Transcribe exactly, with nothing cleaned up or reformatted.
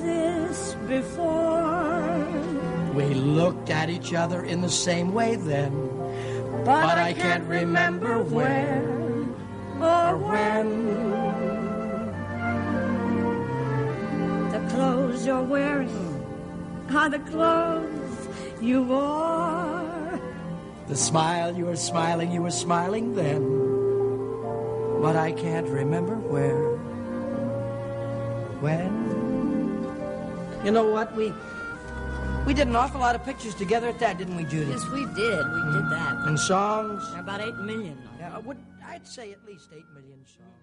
this before. We looked at each other in the same way then, But, but I, I can't can't remember remember where or when. The clothes you're wearing are the clothes you wore. The smile you were smiling, you were smiling then, but I can't remember where, when. You know what? We we did an awful lot of pictures together at that, didn't we, Judy? Yes, we did. We did that. And songs. About eight million. Yeah, I would, I'd say at least eight million songs.